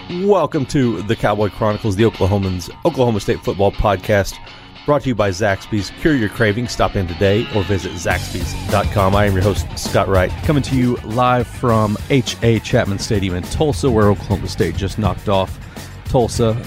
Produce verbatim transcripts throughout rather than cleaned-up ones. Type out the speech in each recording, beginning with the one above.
Welcome to the Cowboy Chronicles, the Oklahomans Oklahoma State football podcast, brought to you by Zaxby's. Cure your cravings. Stop in today or visit Zaxby's dot com. I am your host, Scott Wright, coming to you live from H A. Chapman Stadium in Tulsa, where Oklahoma State just knocked off Tulsa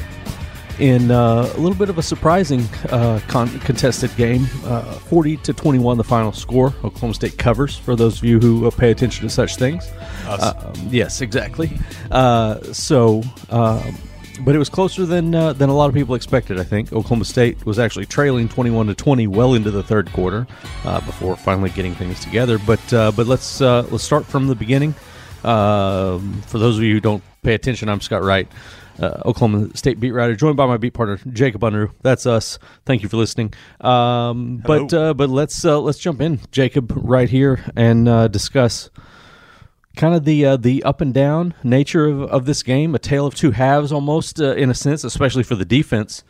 in uh, a little bit of a surprising uh, con- contested game. Uh, forty to twenty-one, the final score. Oklahoma State covers, for those of you who uh, pay attention to such things. Uh, yes, exactly. Uh, so, uh, but it was closer than uh, than a lot of people expected, I think. Oklahoma State was actually trailing twenty-one to twenty well into the third quarter uh, before finally getting things together. But uh, but let's uh, let's start from the beginning. Uh, for those of you who don't pay attention, I'm Scott Wright, Uh, Oklahoma State beat writer, joined by my beat partner Jacob Unruh. That's us. Thank you for listening. Um, but uh, but let's uh, let's jump in, Jacob, right here and uh, discuss kind of the uh, the up and down nature of, of this game. A tale of two halves, almost uh, in a sense, especially for the defense.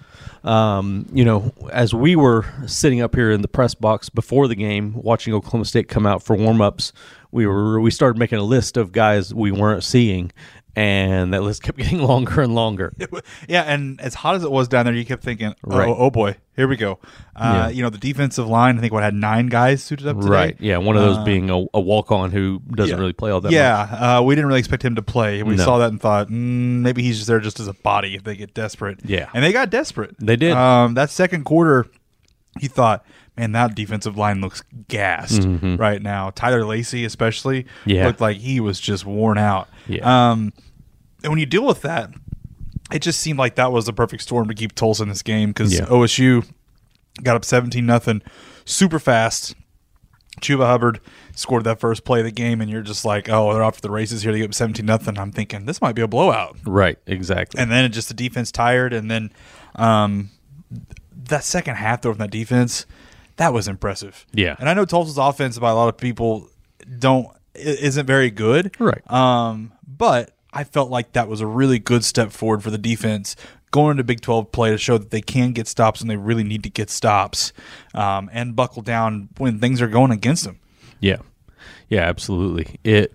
Um, you know, as we were sitting up here in the press box before the game, watching Oklahoma State come out for warm-ups, we were we started making a list of guys we weren't seeing. And that list kept getting longer and longer. Yeah, and as hot as it was down there, you kept thinking, oh, right. oh boy, here we go. Uh, yeah. You know, the defensive line, I think, what had nine guys suited up today? Right, yeah, one of those uh, being a, a walk-on who doesn't yeah. really play all that yeah, much. Yeah, uh, we didn't really expect him to play. We no. saw that and thought, mm, maybe he's just there just as a body if they get desperate. Yeah. And they got desperate. They did. Um, that second quarter, you thought, man, that defensive line looks gassed mm-hmm. right now. Tyler Lacey especially yeah. looked like he was just worn out. Yeah. Um, and when you deal with that, it just seemed like that was the perfect storm to keep Tulsa in this game because yeah. O S U got up seventeen nothing super fast. Chuba Hubbard scored that first play of the game, and you're just like, oh, they're off to the races here. They get up seventeen nothing. I'm thinking, this might be a blowout. Right, exactly. And then it just the defense tired, and then um, that second half, though, from that defense, that was impressive. Yeah. And I know Tulsa's offense, by a lot of people, don't isn't very good. Right. Um, but I felt like that was a really good step forward for the defense going into Big twelve play to show that they can get stops and they really need to get stops um, and buckle down when things are going against them. Yeah, yeah, absolutely. It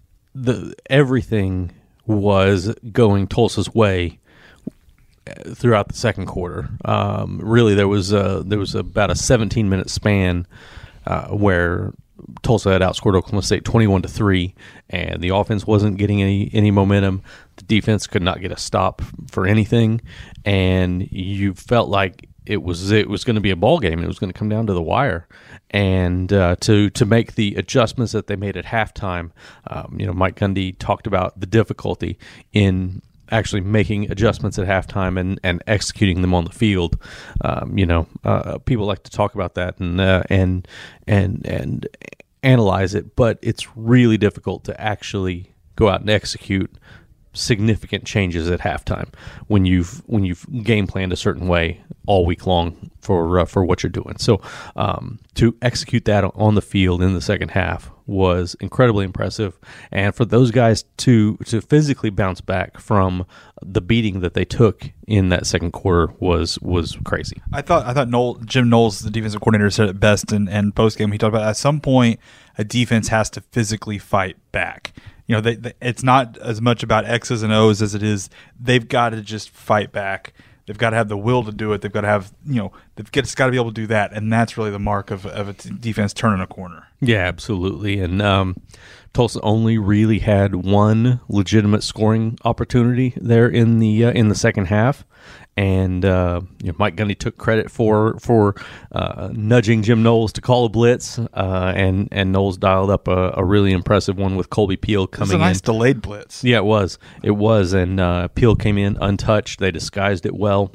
the everything was going Tulsa's way throughout the second quarter. Um, really, there was a, there was about a seventeen minute span uh, where Tulsa had outscored Oklahoma State twenty-one to three, and the offense wasn't getting any any momentum. The defense could not get a stop for anything, and you felt like it was it was going to be a ball game. It was going to come down to the wire, and uh, to to make the adjustments that they made at halftime. Um, you know, Mike Gundy talked about the difficulty in actually making adjustments at halftime and, and executing them on the field. Um, you know, uh, people like to talk about that and uh, and and and analyze it, but it's really difficult to actually go out and execute significant changes at halftime when you've when you've game planned a certain way all week long for uh, for what you're doing. So um, to execute that on the field in the second half was incredibly impressive, and for those guys to to physically bounce back from the beating that they took in that second quarter was was crazy. I thought I thought Noel, Jim Knowles, the defensive coordinator, said it best in, in post game. He talked about at some point a defense has to physically fight back. You know, they, they, it's not as much about X's and O's as it is they've got to just fight back. They've got to have the will to do it. They've got to have, you know, they've got to be able to do that, and that's really the mark of, of a t- defense turning a corner. Yeah, absolutely. And um, Tulsa only really had one legitimate scoring opportunity there in the uh, in the second half, and uh, you know, Mike Gundy took credit for for uh, nudging Jim Knowles to call a blitz, uh, and and Knowles dialed up a, a really impressive one with Colby Peel coming in. It was a nice in. delayed blitz. Yeah, it was. It was, and uh, Peel came in untouched. They disguised it well.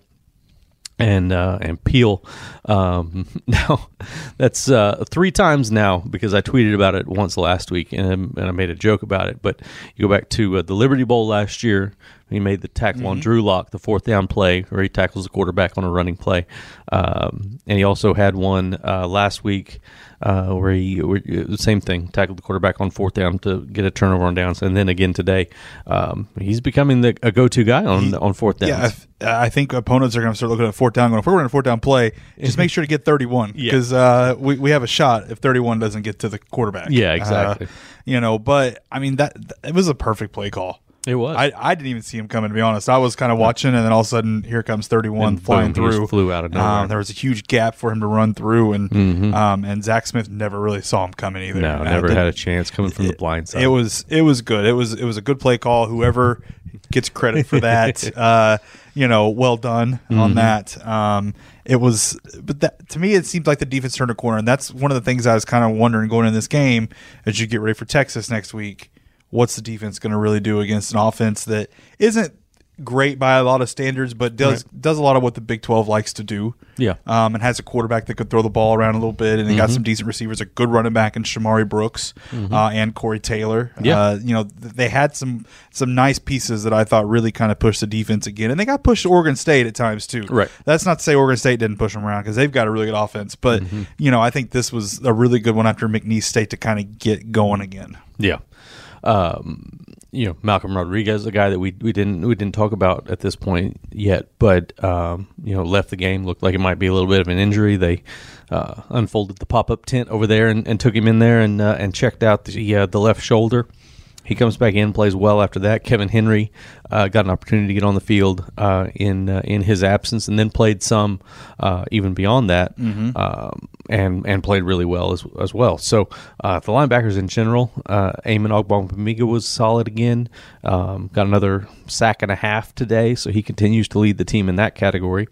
And uh, and Peel, um, now that's uh, three times now because I tweeted about it once last week and, and I made a joke about it. But you go back to uh, the Liberty Bowl last year, he made the tackle mm-hmm. on Drew Lock, the fourth down play where he tackles the quarterback on a running play, um, and he also had one uh, last week uh, where he where, the same thing, tackled the quarterback on fourth down to get a turnover on downs, and then again today, um, he's becoming the a go-to guy on he, on fourth downs. Yeah, if, I think opponents are going to start looking at fourth down, going, if we're running a fourth down play, just make sure to get thirty-one because yeah. uh, we we have a shot if thirty-one doesn't get to the quarterback. Yeah, exactly. Uh, you know, but I mean that it was a perfect play call. It was. I, I didn't even see him coming, to be honest. I was kind of watching, and then all of a sudden, here comes thirty-one And flying boom, he just through. flew out of nowhere. Um, there was a huge gap for him to run through, and Mhm. um, and Zach Smith never really saw him coming either. No, Uh, never the- had a chance coming from the blind side. It was it was good. It was it was a good play call. Whoever gets credit for that, uh, you know, well done on Mhm. that. Um, it was, but that, to me, it seemed like the defense turned a corner, and that's one of the things I was kind of wondering going in this game as you get ready for Texas next week. What's the defense going to really do against an offense that isn't great by a lot of standards, but does Right. does a lot of what the Big twelve likes to do? Yeah. Um, and has a quarterback that could throw the ball around a little bit, and they got some decent receivers, a good running back in Shamari Brooks uh, and Corey Taylor. Yeah. Uh, you know, th- they had some some nice pieces that I thought really kind of pushed the defense again, and they got pushed to Oregon State at times too. Right. That's not to say Oregon State didn't push them around because they've got a really good offense, but you know, I think this was a really good one after McNeese State to kind of get going again. Yeah. Um, you know, Malcolm Rodriguez, a guy that we we didn't we didn't talk about at this point yet, but um, you know, left the game. Looked like it might be a little bit of an injury. They uh, unfolded the pop up tent over there and, and took him in there and uh, and checked out the uh, the left shoulder. He comes back in, plays well after that. Kevin Henry uh, got an opportunity to get on the field uh, in uh, in his absence, and then played some uh, even beyond that, Mm-hmm. um, and and played really well as as well. So uh, the linebackers in general, uh, Eamon Ogbongbemiga was solid again. Um, got another sack and a half today, so he continues to lead the team in that category.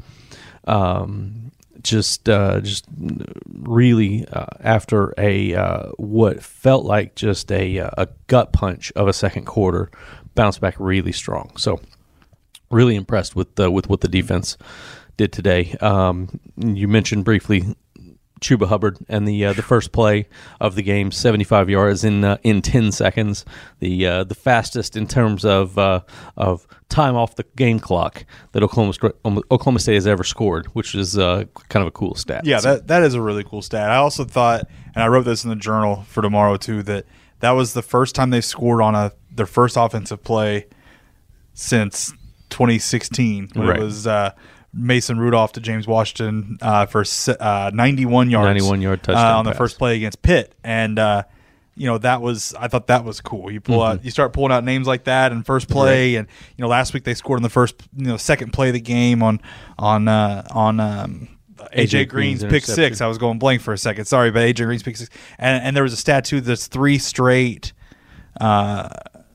Um, just uh, just really uh, after a uh, what felt like just a a gut punch of a second quarter, bounced back really strong. So really impressed with uh, with what the defense did today. Um, you mentioned briefly Chuba Hubbard and the uh, the first play of the game, seventy-five yards in uh, in ten seconds, the uh, the fastest in terms of uh, of time off the game clock that Oklahoma State, Oklahoma State has ever scored, which is uh, kind of a cool stat. Yeah, So- that that is a really cool stat. I also thought, and I wrote this in the journal for tomorrow too, that that was the first time they've scored on a their first offensive play since twenty sixteen. When Right. It was uh, Mason Rudolph to James Washington uh, for se- uh, ninety-one yards, ninety-one yard touchdown uh, on the pass. first play against Pitt, and uh, you know that was I thought that was cool. You pull out, you start pulling out names like that in first play, and you know last week they scored on the first, you know, second play of the game on on uh, on. Um, A J Green's pick interception. six. I was going blank for a second. Sorry, but A J Green's pick six. And, and there was a stat too that's three straight. Uh,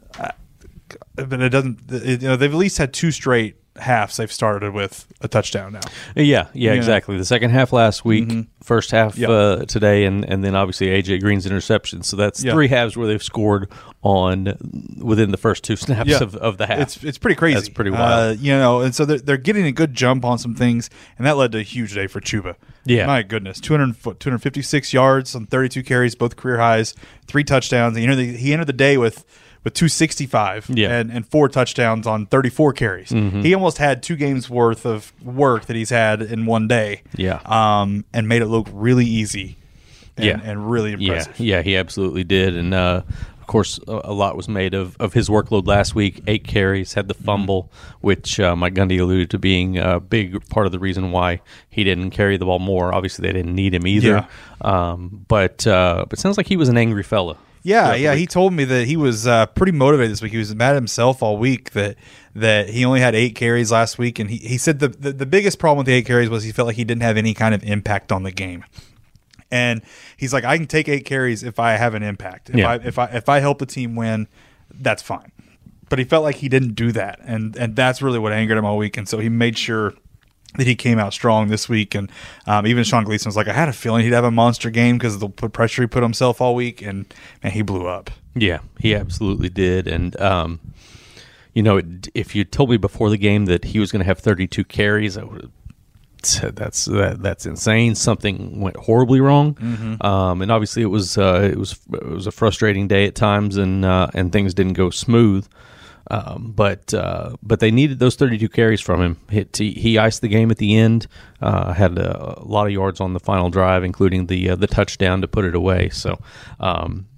but it doesn't. It, you know, they've at least had two straight halves. They've started with a touchdown now. Yeah, yeah, Yeah. exactly. The second half last week, Mhm. first half Yep. uh, today, and, and then obviously A J Green's interception. So that's Yeah. three halves where they've scored on within the first two snaps Yeah. of, of the half. It's it's pretty crazy. That's pretty Uh, wild. you know, and so they're, they're getting a good jump on some things, and that led to a huge day for Chuba. Yeah. My goodness, two hundred foot, two hundred fifty-six yards on thirty-two carries, both career highs, three touchdowns. And, you know, the, he entered the day with with two sixty-five Yeah. and, and four touchdowns on thirty-four carries. Mhm. He almost had two games worth of work that he's had in one day. Yeah. Um, and made it look really easy. And, Yeah. and really impressive. Yeah, yeah, he absolutely did. And uh, of course, a, a lot was made of, of his workload last week. Eight carries, had the fumble, which uh, Mike Gundy alluded to being a big part of the reason why he didn't carry the ball more. Obviously, they didn't need him either. Um, but uh, but it sounds like he was an angry fella. Yeah, throughout the yeah. week. He told me that he was uh, pretty motivated this week. He was mad at himself all week that that he only had eight carries last week, and he, he said the, the the biggest problem with the eight carries was he felt like he didn't have any kind of impact on the game. And he's like, I can take eight carries if I have an impact. If Yeah. I if I if I help the team win, that's fine. But he felt like he didn't do that, and and that's really what angered him all week. And so he made sure that he came out strong this week. And um, even Sean Gleason was like, I had a feeling he'd have a monster game because of the p- pressure he put himself all week, and man, he blew up. Yeah, he absolutely did. And, um, you know, it, if you told me before the game that he was going to have thirty-two carries, I would have said that's that, that's insane. Something went horribly wrong. Mm-hmm. Um, and obviously it was uh, it was it was a frustrating day at times, and uh, and things didn't go smooth. Um, but uh, but they needed those thirty-two carries from him. Hit, he, he iced the game at the end. Uh, had a, a lot of yards on the final drive, including the uh, the touchdown to put it away. So um,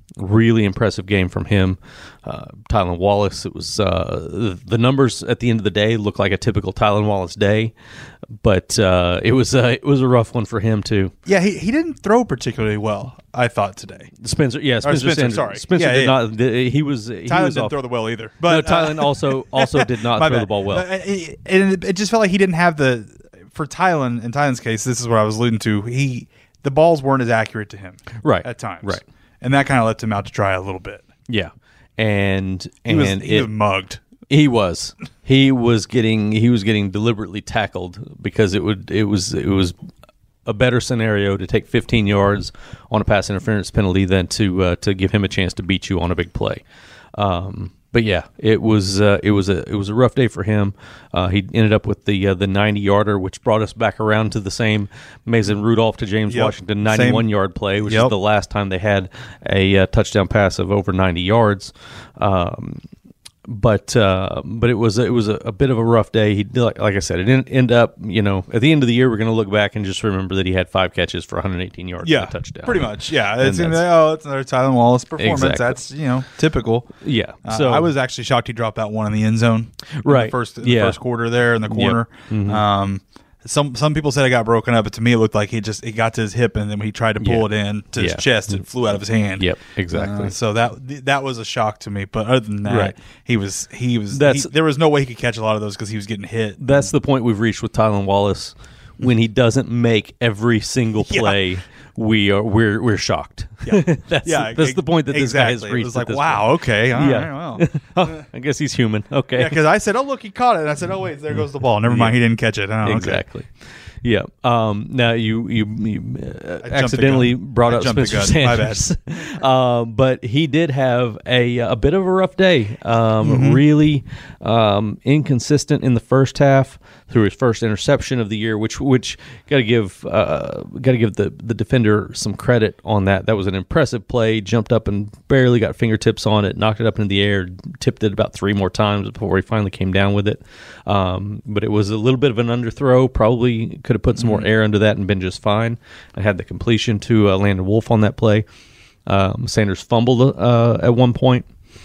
Really impressive game from him. Uh, Tylan Wallace, it was uh, the numbers at the end of the day look like a typical Tylan Wallace day, but uh, it was uh, it was a rough one for him too. Yeah, he, he didn't throw particularly well, I thought, today. Spencer, yeah, Spencer, Spencer Sanders, sorry. Spencer yeah, did yeah. not. He was he Tylan was didn't off. throw the well either. But no, Tylan uh, also also did not my throw bad. the ball well. Uh, it, it, it just felt like he didn't have the for Tylan. In Tylan's case, this is what I was alluding to. He the balls weren't as accurate to him, Right. at times, Right. and that kind of left him out to dry a little bit. Yeah, and He and was he it, was mugged. He was. He was getting. He was getting deliberately tackled because it would. It was. It was a better scenario to take fifteen yards on a pass interference penalty than to uh, to give him a chance to beat you on a big play. Um, but yeah, it was. Uh, it was a. It was a rough day for him. Uh, he ended up with the uh, the ninety yarder, which brought us back around to the same Mason Rudolph to James Yep. Washington ninety-one Same. yard play, which Yep. is the last time they had a uh, touchdown pass of over ninety yards. Um, But uh, but it was it was a, a bit of a rough day. He like, like I said, it didn't end up. You know, at the end of the year, we're going to look back and just remember that he had five catches for one hundred eighteen yards Yeah, and a touchdown. pretty much. Yeah, And it's gonna be that's- like, oh, it's another Tylan Wallace performance. Exactly. That's you know typical. Yeah. Uh, So I was actually shocked he dropped that one in the end zone. in Right. the first in Yeah. the first quarter there in the corner. Mhm. Um, some some people said it got broken up, but to me it looked like he just it got to his hip and then he tried to pull Yeah. it in to his Yeah. chest and flew out of his hand. Yep, exactly. Uh, so that that was a shock to me. But other than that, Right. he was he was That's- he- there was no way he could catch a lot of those because he was getting hit. That's the point we've reached with Tylan Wallace. When he doesn't make every single Yeah. play, we are we're we're shocked. Yeah. that's yeah, that's the point that this guy has exactly. reached. It was at like, this wow, point. okay, all Yeah. right, well. Oh, I guess he's human. Okay. Yeah, because I said, "Oh, look, he caught it," and I said, "Oh, wait, there goes the ball." Never mind, he didn't catch it. Oh, okay. Exactly. Yeah. Um, now you you, you uh, the accidentally gun. brought I up jumped the Spencer gun. My bad. Sanders, um, but he did have a a bit of a rough day. Um, Mm-hmm. Really um, inconsistent in the first half through his first interception of the year, which which got to give uh, got to give the the defender some credit on that. That was an impressive play. Jumped up and barely got fingertips on it, knocked it up into the air, tipped it about three more times before he finally came down with it. Um, but it was a little bit of an underthrow. Probably could have put some more air under that and been just fine. I had the completion to uh, Landon Wolf on that play. Um, Sanders fumbled uh, at one point.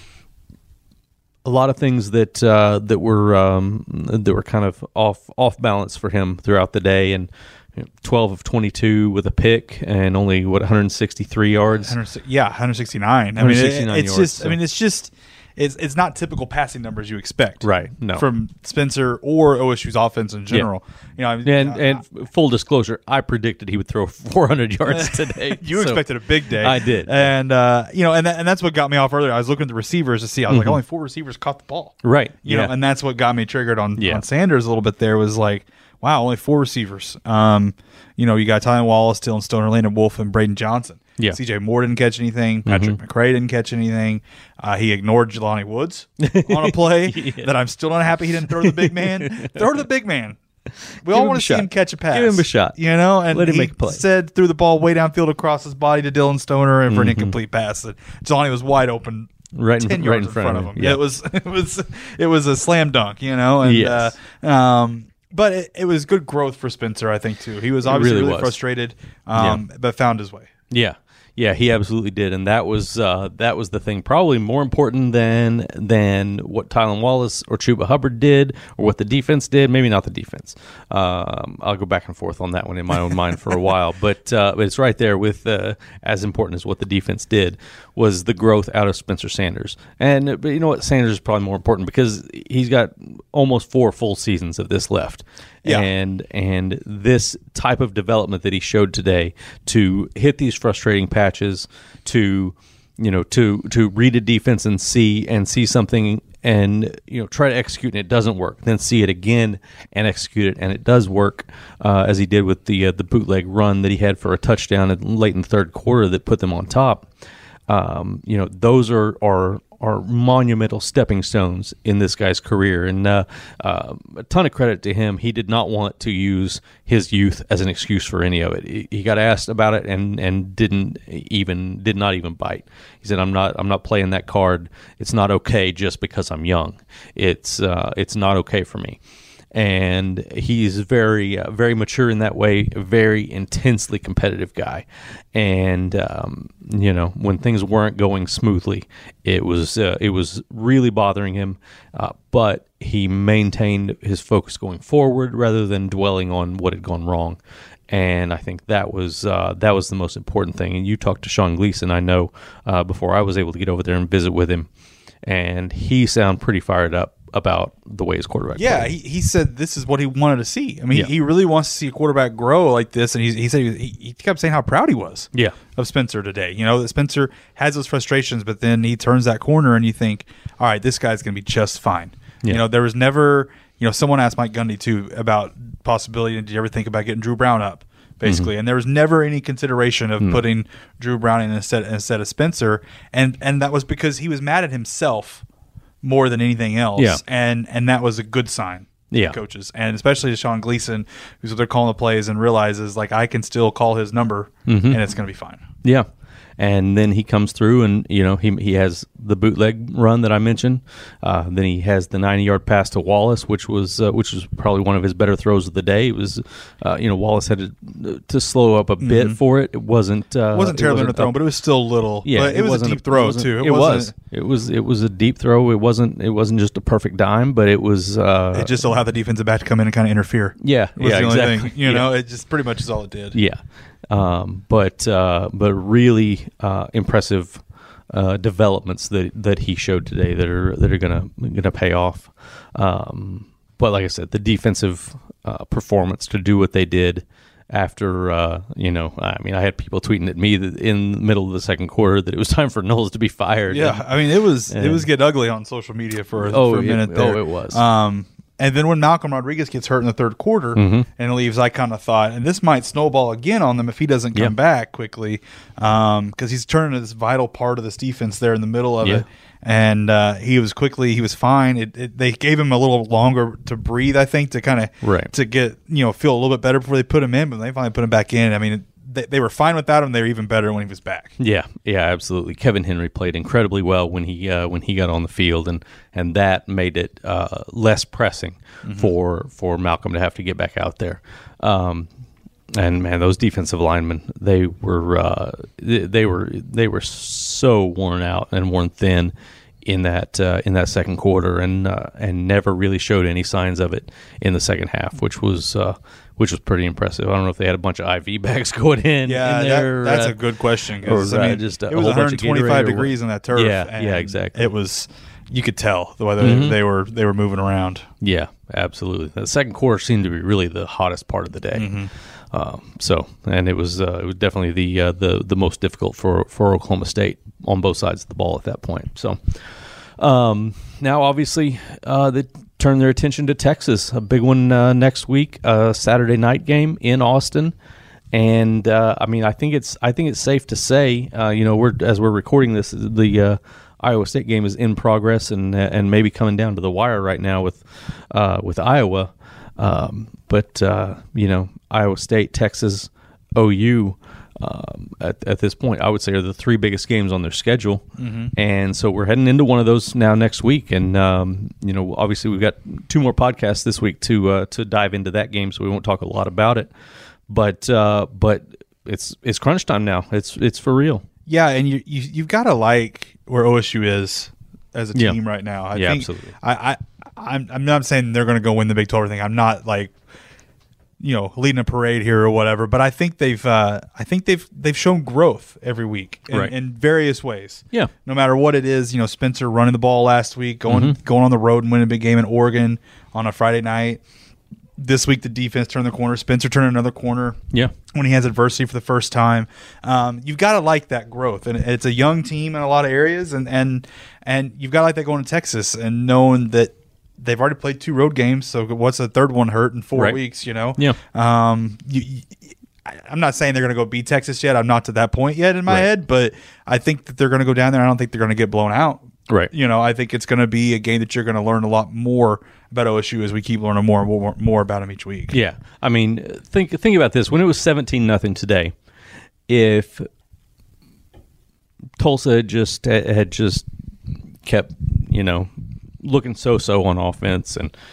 A lot of things that uh, that were um, that were kind of off off balance for him throughout the day, and you know, twelve of twenty-two with a pick and only what one hundred sixty-three yards. one hundred, yeah, one sixty-nine. I mean, it, one sixty-nine it's yards, just. so. I mean, it's just. It's it's not typical passing numbers you expect, Right, no. from Spencer or O S U's offense in general. You know, I mean, And uh, and full disclosure, I predicted he would throw four hundred yards today. you so- expected a big day. I did. and uh, you know, and that, and that's what got me off earlier. I was looking at the receivers to see. I was like, only four receivers caught the ball, Right. You yeah. know, and that's what got me triggered on, Yeah. on Sanders a little bit. There was like, wow, only four receivers. Um, you know, you got Tylan Wallace, Dylan Stoner, Landon Wolf, and Braden Johnson. Yeah. C J Moore didn't catch anything. Patrick McRae didn't catch anything. Uh, he ignored Jelani Woods on a play Yeah. that I'm still not happy he didn't throw to the big man. Throw to the big man. We all him want a to see shot. him catch a pass. Give him a shot. You know, and Let him he make a play. said threw the ball way downfield across his body to Dylan Stoner and for an incomplete pass. That Jelani was wide open. Right in- ten right yards in front of him. Yeah. Yeah. It was it was it was a slam dunk, you know, and Yes. uh, um, but it, it was good growth for Spencer, I think too. He was obviously really really, was. frustrated, um, but found his way. Yeah, yeah, he absolutely did, and that was uh, that was the thing. Probably more important than than what Tylan Wallace or Chuba Hubbard did, or what the defense did. Maybe not the defense. Um, I'll go back and forth on that one in my own mind for a while, but uh, but it's right there with uh, as important as what the defense did was the growth out of Spencer Sanders. And but you know what, Sanders is probably more important because he's got almost four full seasons of this left. Yeah. And and this type of development that he showed today to hit these frustrating patches, to you know to to read a defense and see and see something and you know try to execute and it doesn't work, then see it again and execute it and it does work, uh, as he did with the uh, the bootleg run that he had for a touchdown at, late in the third quarter that put them on top. Um, you know those are are are monumental stepping stones in this guy's career, and uh, uh, a ton of credit to him. He did not want to use his youth as an excuse for any of it. He, he got asked about it and, and didn't even did not even bite. He said, "I'm not I'm not playing that card. It's not okay just because I'm young. It's uh, it's not okay for me." and he's very, uh, very mature in that way. A very intensely competitive guy, and um, you know, when things weren't going smoothly, it was uh, it was really bothering him. Uh, but he maintained his focus going forward rather than dwelling on what had gone wrong. And I think that was uh, that was the most important thing. And you talked to Sean Gleason, I know, uh, before I was able to get over there and visit with him, and he sounded pretty fired up about the way his quarterback Yeah, played. he, he said this is what he wanted to see. I mean, Yeah. he really wants to see a quarterback grow like this, and he, he said he, he kept saying how proud he was Yeah. of Spencer today. You know, that Spencer has those frustrations, but then he turns that corner, and you think, all right, this guy's going to be just fine. Yeah. You know, there was never, you know, someone asked Mike Gundy, too, about possibility, did you ever think about getting Drew Brown up? Basically, mm-hmm. and there was never any consideration of mm. putting Drew Brown in instead instead of Spencer, and and that was because he was mad at himself more than anything else, yeah. and and that was a good sign. Yeah, coaches, and especially to Sean Gleason, who's they're calling the plays and realizes like I can still call his number, mm-hmm. and it's going to be fine. Yeah. And then he comes through, and you know he he has the bootleg run that I mentioned. Uh, then he has the ninety-yard pass to Wallace, which was uh, which was probably one of his better throws of the day. It was, uh, you know, Wallace had to, to slow up a bit mm-hmm. for it. It wasn't uh, it wasn't terribly underthrown, but it was still little. Yeah, but it, it was a deep throw it too. It, it was. It was. It was a deep throw. It wasn't. It wasn't just a perfect dime, but it was. Uh, it just allowed the defensive back to come in and kind of interfere. Yeah, was yeah, the only exactly. Thing. You yeah. know, it just pretty much is all it did. Yeah. Um, but uh, but really uh, impressive uh, developments that that he showed today that are that are gonna gonna pay off. Um, but like I said, the defensive uh, performance to do what they did after uh, you know, I mean, I had people tweeting at me that in the middle of the second quarter that it was time for Knowles to be fired. Yeah, and, I mean, it was and, it was getting ugly on social media for, oh, for a minute it, there. Oh, it was. Um, And then when Malcolm Rodriguez gets hurt in the third quarter mm-hmm. and leaves, I kind of thought, and this might snowball again on them if he doesn't come yeah. back quickly, because um, he's turning this vital part of this defense there in the middle of yeah. it. And uh, he was quickly, he was fine. It, it, they gave him a little longer to breathe, I think, to kind of right. to get you know feel a little bit better before they put him in. But they finally put him back in. I mean. It, They, they were fine without him. They were even better when he was back. Yeah, yeah, absolutely. Kevin Henry played incredibly well when he uh, when he got on the field, and and that made it uh, less pressing mm-hmm. for for Malcolm to have to get back out there. Um, and man, those defensive linemen, they were uh, they were they were so worn out and worn thin in that uh, in that second quarter, and uh, and never really showed any signs of it in the second half, which was. Uh, Which was pretty impressive. I don't know if they had a bunch of I V bags going in. Yeah, in there, that, that's uh, a good question. Or I mean, uh, just a it was whole one twenty-five degrees on that turf. Yeah, yeah, exactly. It was. You could tell the way they, mm-hmm. they were they were moving around. Yeah, absolutely. The second quarter seemed to be really the hottest part of the day. Mm-hmm. Uh, so, and it was uh, it was definitely the uh, the the most difficult for for Oklahoma State on both sides of the ball at that point. So, um, now obviously uh, the. turn their attention to Texas, a big one uh, next week, a Saturday night game in Austin, and uh, I mean, I think it's I think it's safe to say, uh, you know, we're as we're recording this, the uh, Iowa State game is in progress and and maybe coming down to the wire right now with uh, with Iowa, um, but uh, you know, Iowa State, Texas, O U. Um, at, at this point, I would say are the three biggest games on their schedule, mm-hmm. and so we're heading into one of those now next week. And um, you know, obviously, we've got two more podcasts this week to uh, to dive into that game, so we won't talk a lot about it. But uh, but it's it's crunch time now. It's it's for real. Yeah, and you, you you've got to like where O S U is as a team yeah. right now. I yeah, think, absolutely. I, I I'm I'm not saying they're going to go win the Big twelve or anything. I'm not like. You know, leading a parade here or whatever, but I think they've, uh, I think they've, they've shown growth every week in, right. in various ways. Yeah. No matter what it is, you know, Spencer running the ball last week, going, mm-hmm. going on the road and winning a big game in Oregon on a Friday night. This week, the defense turned the corner. Spencer turned another corner. Yeah. When he has adversity for the first time, um, you've got to like that growth, and it's a young team in a lot of areas, and and and you've got to like that going to Texas and knowing that. They've already played two road games, so what's the third one hurt in four right. weeks, you know? Yeah. Um, you, you, I'm not saying they're going to go beat Texas yet. I'm not to that point yet in my right. head, but I think that they're going to go down there. I don't think they're going to get blown out. Right. You know, I think it's going to be a game that you're going to learn a lot more about O S U as we keep learning more and more, more about them each week. Yeah. I mean, think think about this. When it was seventeen nothing today, if Tulsa had just had just kept, you know, looking so-so on offense and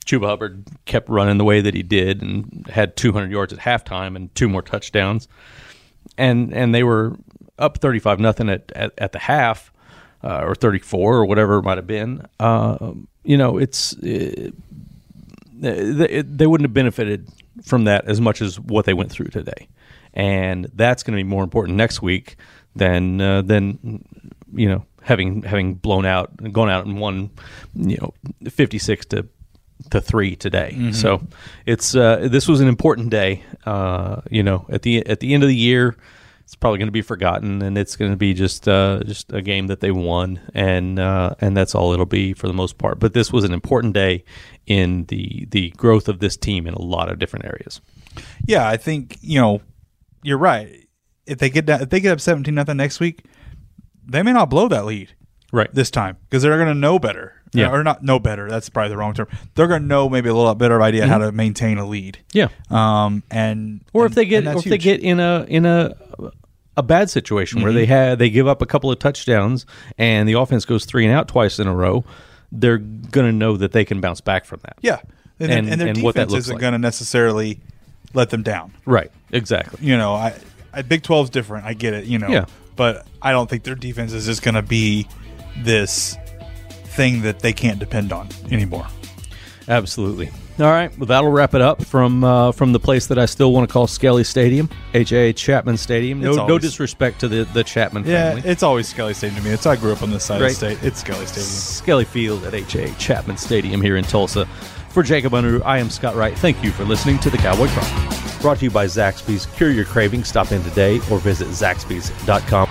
Chuba Hubbard kept running the way that he did and had two hundred yards at halftime and two more touchdowns. And and they were up thirty-five nothing at, at, at the half, uh, or thirty-four or whatever it might have been. Uh, you know, it's it, they, they wouldn't have benefited from that as much as what they went through today. And that's going to be more important next week than uh, than you know having having blown out and gone out and won, you know, fifty-six to to three today. Mm-hmm. So it's uh, this was an important day. Uh, you know, at the at the end of the year, it's probably going to be forgotten, and it's going to be just uh, just a game that they won, and uh, and that's all it'll be for the most part. But this was an important day in the the growth of this team in a lot of different areas. Yeah, I think you know you're right. If they get down, if they get up seventeen nothing next week, they may not blow that lead right this time because they're going to know better. Yeah. Or not know better. That's probably the wrong term. They're going to know maybe a little better idea mm-hmm. how to maintain a lead. Yeah. Um. And or and, if they get, or if huge. they get in a in a a bad situation mm-hmm. where they had they give up a couple of touchdowns and the offense goes three and out twice in a row, they're going to know that they can bounce back from that. Yeah. And, and, and their and defense what that looks isn't like. going to necessarily let them down. Right. Exactly. You know, I, I Big twelve's different. I get it. You know. Yeah. But I don't think their defense is just going to be this thing that they can't depend on anymore. Absolutely. All right, well, that'll wrap it up from uh, from the place that I still want to call Skelly Stadium, H A Chapman Stadium. No, always, no disrespect to the, the Chapman family. Yeah, it's always Skelly Stadium to me. It's I grew up on this side right. of the state. It's Skelly Stadium. Skelly Field at H A Chapman Stadium here in Tulsa. For Jacob Unruh, I am Scott Wright. Thank you for listening to the Cowboy Chronicles. Brought to you by Zaxby's. Cure your cravings. Stop in today or visit Zaxby's dot com.